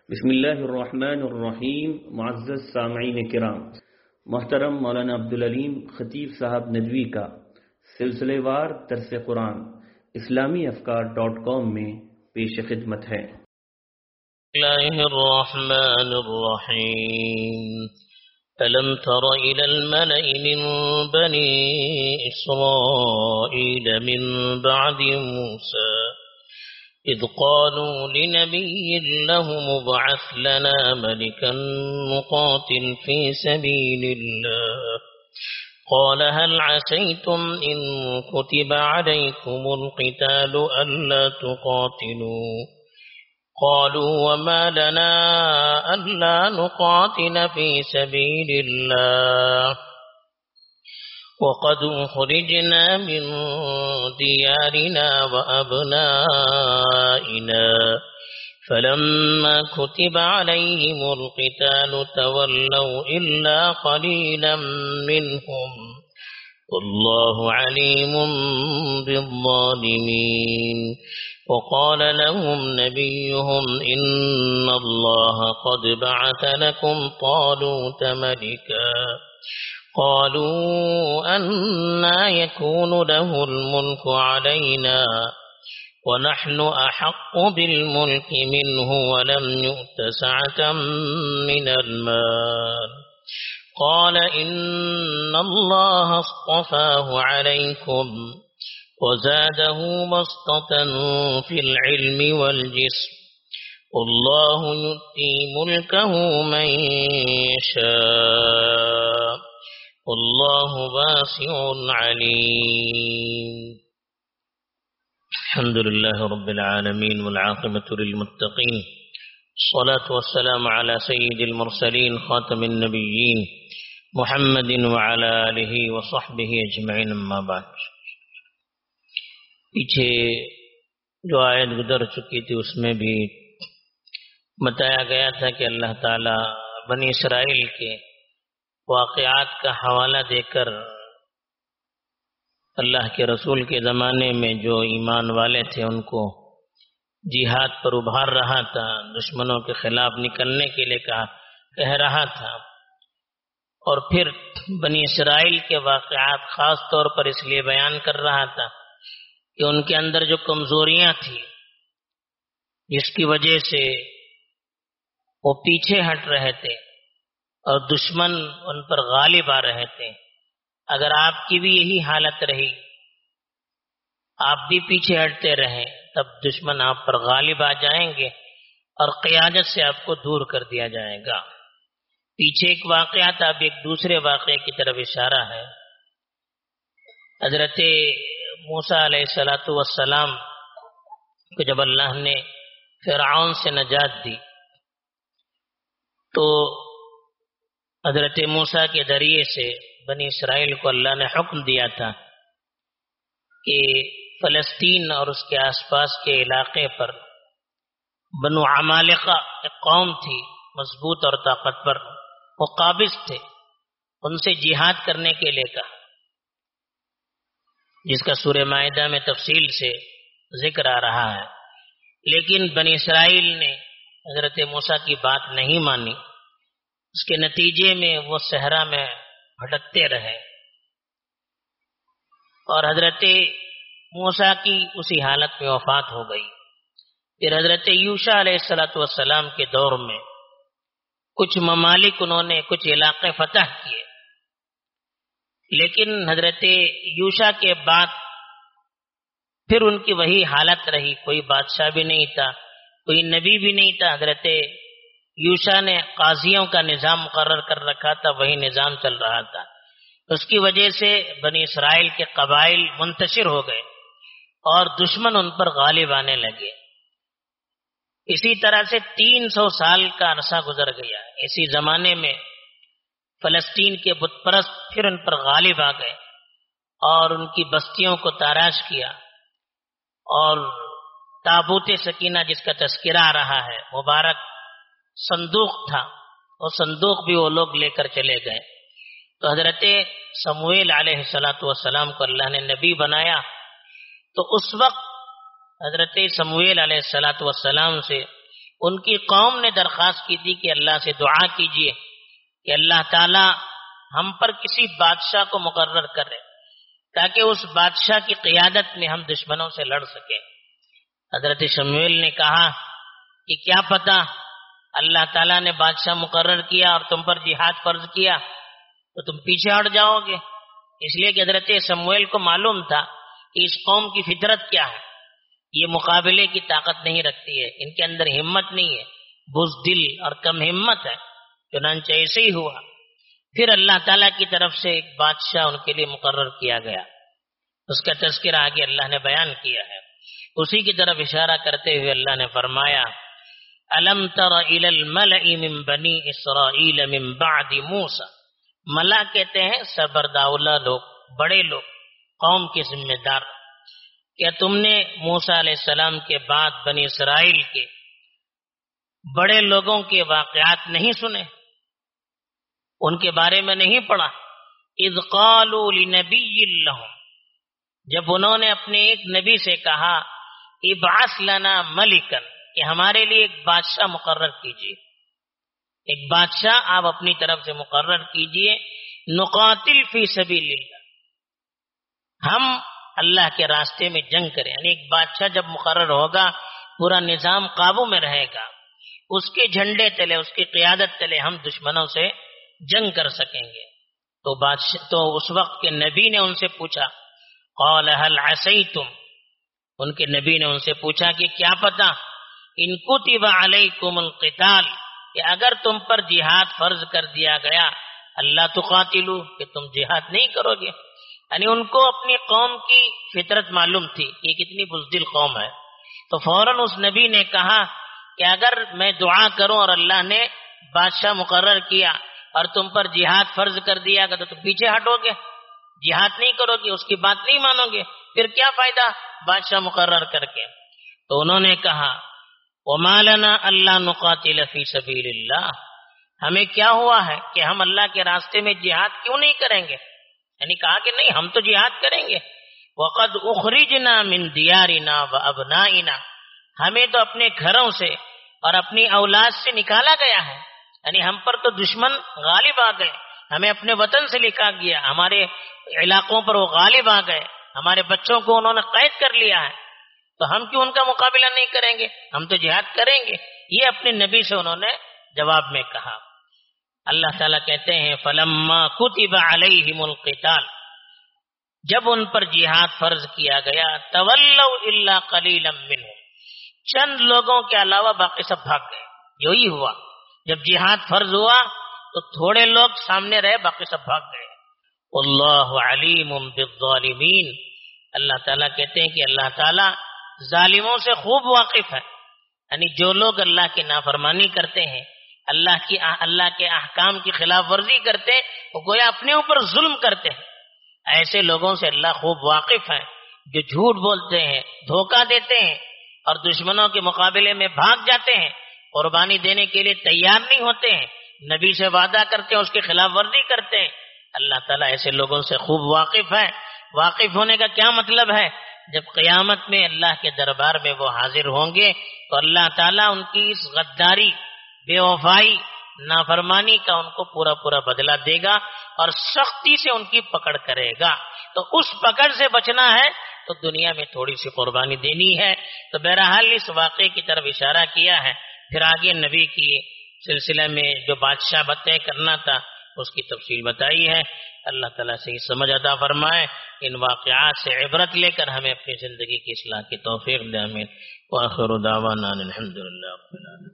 بسم اللہ الرحمن الرحیم. معزز سامعین کرام، محترم مولانا عبدالعلیم خطیب صاحب ندوی کا سلسلے وار درس قرآن اسلامیافکار.com میں پیش خدمت ہے. بسم اللہ الرحمن الرحیم. ألم تر إلى الملأ من بني إسرائيل من بعد موسى إذ قالوا لنبي له ابعث لنا ملكا نقاتل في سبيل الله قال هل عسيتم إن كتب عليكم القتال ألا تقاتلوا قالوا وما لنا ألا نقاتل في سبيل الله وقد أخرجنا من ديارنا وأبنائنا فلما كتب عليهم القتال تولوا إلا قليلا منهم والله عليم بالظالمين. وقال لهم نبيهم إن الله قد بعث لكم طالوت ملكا قالوا أنى يكون له الملك علينا ونحن أحق بالملك منه ولم يؤت سعة من المال قال إن الله اصطفاه عليكم وزاده بسطة في العلم والجسم والله يؤتي ملكه من يشاء والله واسع عليم. الحمد لله رب العالمين والعاقبة للمتقين الصلاة والسلام على سيد المرسلين خاتم النبيين محمد وعلى آله وصحبه أجمعين. أما بعد، پیچھے جو آیت گزر چکی تھی اس میں بھی بتایا گیا تھا کہ اللہ تعالی بنی اسرائیل کے واقعات کا حوالہ دے کر اللہ کے رسول کے زمانے میں جو ایمان والے تھے ان کو جہاد پر ابھار رہا تھا، دشمنوں کے خلاف نکلنے کے لیے کہہ رہا تھا، اور پھر بنی اسرائیل کے واقعات خاص طور پر اس لیے بیان کر رہا تھا کہ ان کے اندر جو کمزوریاں تھیں جس کی وجہ سے وہ پیچھے ہٹ رہے تھے اور دشمن ان پر غالب آ رہے تھے. اگر آپ کی بھی یہی حالت رہی، آپ بھی پیچھے ہٹتے رہیں، تب دشمن آپ پر غالب آ جائیں گے اور قیادت سے آپ کو دور کر دیا جائے گا. پیچھے ایک واقعہ تھا، اب ایک دوسرے واقعے کی طرف اشارہ ہے. حضرت موسیٰ علیہ السلام کو جب اللہ نے فرعون سے نجات دی تو حضرت موسیٰ کے ذریعے سے بنی اسرائیل کو اللہ نے حکم دیا تھا کہ فلسطین اور اس کے آس پاس کے علاقے پر بنو عمالقہ ایک قوم تھی، مضبوط اور طاقتور، وہ قابض تھے، ان سے جہاد کرنے کے لیے کہا، جس کا سورہ مائدہ میں تفصیل سے ذکر آ رہا ہے. لیکن بنی اسرائیل نے حضرت موسیٰ کی بات نہیں مانی. اس کے نتیجے میں وہ صحرا میں بھٹکتے رہے اور حضرت موسیٰ کی اسی حالت میں وفات ہو گئی. پھر حضرت یوشع علیہ السلام کے دور میں کچھ ممالک انہوں نے کچھ علاقے فتح کیے، لیکن حضرت یوشع کے بعد پھر ان کی وہی حالت رہی، کوئی بادشاہ بھی نہیں تھا، کوئی نبی بھی نہیں تھا. حضرت یوشع نے قاضیوں کا نظام مقرر کر رکھا تھا، وہی نظام چل رہا تھا. اس کی وجہ سے بنی اسرائیل کے قبائل منتشر ہو گئے اور دشمن ان پر غالب آنے لگے. اسی طرح سے 300 سال کا عرصہ گزر گیا. اسی زمانے میں فلسطین کے بت پرست پھر ان پر غالب آ گئے اور ان کی بستیوں کو تاراش کیا، اور تابوت سکینہ جس کا تذکرہ آ رہا ہے، مبارک صندوق تھا، وہ صندوق بھی وہ لوگ لے کر چلے گئے. تو حضرت سمویل علیہ السلام کو اللہ نے نبی بنایا. تو اس وقت حضرت سمویل علیہ السلام سے ان کی قوم نے درخواست کی تھی کہ اللہ سے دعا کیجیے کہ اللہ تعالی ہم پر کسی بادشاہ کو مقرر کرے تاکہ اس بادشاہ کی قیادت میں ہم دشمنوں سے لڑ سکیں۔ حضرت شمویل نے کہا کہ کیا پتہ اللہ تعالیٰ نے بادشاہ مقرر کیا اور تم پر جہاد فرض کیا تو تم پیچھے ہٹ جاؤ گے، اس لیے کہ حضرت شمویل کو معلوم تھا کہ اس قوم کی فطرت کیا ہے، یہ مقابلے کی طاقت نہیں رکھتی ہے، ان کے اندر ہمت نہیں ہے، بزدل اور کم ہمت ہے۔ چنانچہ ایسے ہی ہوا، پھر اللہ تعالیٰ کی طرف سے ایک بادشاہ ان کے لیے مقرر کیا گیا، اس کا تذکرہ آگے اللہ نے بیان کیا ہے۔ اسی کی طرف اشارہ کرتے ہوئے اللہ نے فرمایا الم تر الی الملأ من بنی اسرائیل من بعد موسیٰ، ملا کہتے ہیں سربرداولہ لوگ، بڑے لوگ، قوم کے ذمہ دار۔ کیا تم نے موسیٰ علیہ السلام کے بعد بنی اسرائیل کے بڑے لوگوں کے واقعات نہیں سنے، ان کے بارے میں نہیں پڑھا؟ اذ قالوا لنبی لہم، جب انہوں نے اپنے ایک نبی سے کہا ابعث لنا ملکا، کہ ہمارے لیے ایک بادشاہ مقرر کیجیے، ایک بادشاہ آپ اپنی طرف سے مقرر کیجیے، نقاتل فی سبیل اللہ، ہم اللہ کے راستے میں جنگ کریں۔ یعنی ایک بادشاہ جب مقرر ہوگا پورا نظام قابو میں رہے گا، اس کے جھنڈے تلے، اس کی قیادت تلے ہم دشمنوں سے جنگ کر سکیں گے۔ تو اس وقت کے نبی نے ان سے پوچھا قال هل عصیتم، ان کے نبی نے ان سے پوچھا کہ کیا پتہ ان کتب علیکم القتال، کہ اگر تم پر جہاد فرض کر دیا گیا اللہ تقاتلو، کہ تم جہاد نہیں کرو گے۔ یعنی ان کو اپنی قوم کی فطرت معلوم تھی کہ یہ کتنی بزدل قوم ہے، تو فوراً اس نبی نے کہا کہ اگر میں دعا کروں اور اللہ نے بادشاہ مقرر کیا اور تم پر جہاد فرض کر دیا گیا تو تم پیچھے ہٹو گے، جہاد نہیں کرو گے، اس کی بات نہیں مانو گے، پھر کیا فائدہ بادشاہ مقرر کر کے۔ تو انہوں نے کہا وما لنا الا نقاتل فی سبیل اللہ، ہمیں کیا ہوا ہے کہ ہم اللہ کے راستے میں جہاد کیوں نہیں کریں گے؟ یعنی کہا کہ نہیں ہم تو جہاد کریں گے۔ وقد اخرجنا من دیارنا وابنائنا، ہمیں تو اپنے گھروں سے اور اپنی اولاد سے نکالا گیا ہے، یعنی ہم پر تو دشمن غالب آ گئے، ہمیں اپنے وطن سے نکال دیا، ہمارے علاقوں پر وہ غالب آ گئے، ہمارے بچوں کو انہوں نے قید کر لیا ہے، تو ہم کیوں ان کا مقابلہ نہیں کریں گے، ہم تو جہاد کریں گے۔ یہ اپنے نبی سے انہوں نے جواب میں کہا۔ اللہ تعالیٰ کہتے ہیں فلما کتب علیہم القتال، جب ان پر جہاد فرض کیا گیا تولوا الا قلیلا منهم، چند لوگوں کے علاوہ باقی سب بھاگ گئے۔ یہی ہوا، جب جہاد فرض ہوا تو تھوڑے لوگ سامنے رہے، باقی سب بھاگ گئے۔ واللہ علیم بالظالمین، اللہ تعالیٰ کہتے ہیں کہ اللہ تعالیٰ ظالموں سے خوب واقف ہے، یعنی جو لوگ اللہ کی نافرمانی کرتے ہیں، اللہ کے احکام کی خلاف ورزی کرتے ہیں، وہ گویا اپنے اوپر ظلم کرتے ہیں۔ ایسے لوگوں سے اللہ خوب واقف ہے، جو جھوٹ بولتے ہیں، دھوکہ دیتے ہیں اور دشمنوں کے مقابلے میں بھاگ جاتے ہیں، قربانی دینے کے لیے تیار نہیں ہوتے ہیں، نبی سے وعدہ کرتے ہیں، اس کی خلاف ورزی کرتے ہیں۔ اللہ تعالیٰ ایسے لوگوں سے خوب واقف ہے۔ واقف ہونے کا کیا مطلب ہے؟ جب قیامت میں اللہ کے دربار میں وہ حاضر ہوں گے تو اللہ تعالیٰ ان کی اس غداری، بے وفائی، نافرمانی کا ان کو پورا پورا بدلہ دے گا اور سختی سے ان کی پکڑ کرے گا۔ تو اس پکڑ سے بچنا ہے تو دنیا میں تھوڑی سی قربانی دینی ہے۔ تو بہرحال اس واقعے کی طرف اشارہ کیا ہے، پھر آگے نبی کی سلسلہ میں جو بادشاہ طے کرنا تھا اس کی تفصیل بتائی ہے۔ اللہ تعالیٰ سے سمجھ عطا فرمائے، ان واقعات سے عبرت لے کر ہمیں اپنی زندگی کی اصلاح کی توفیق دے۔ آمین۔ وآخر دعوانا الحمدللہ رب العالمین۔